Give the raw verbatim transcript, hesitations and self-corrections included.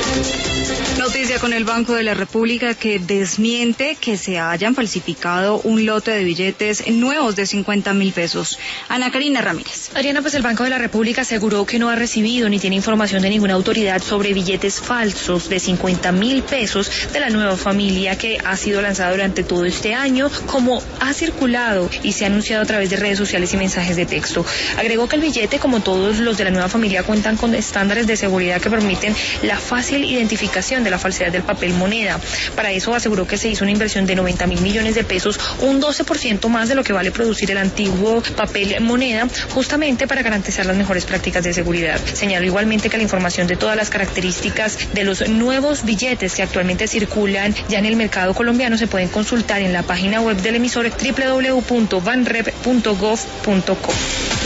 Noticia con el Banco de la República que desmiente que se hayan falsificado un lote de billetes nuevos de cincuenta mil pesos. Ana Karina Ramírez. Adriana, pues el Banco de la República aseguró que no ha recibido ni tiene información de ninguna autoridad sobre billetes falsos de cincuenta mil pesos de la nueva familia que ha sido lanzada durante todo este año, como ha circulado y se ha anunciado a través de redes sociales y mensajes de texto. Agregó que el billete, como todos los de la nueva familia, cuentan con estándares de seguridad que permiten la fácil identificación de la falsedad del papel moneda. Para eso aseguró que se hizo una inversión de noventa mil millones de pesos, un doce por ciento más de lo que vale producir el antiguo papel moneda, justamente para garantizar las mejores prácticas de seguridad. Señaló igualmente que la información de todas las características de los nuevos billetes que actualmente circulan ya en el mercado colombiano se pueden consultar en la página web del emisor doble u doble u doble u punto banrep punto gov punto co.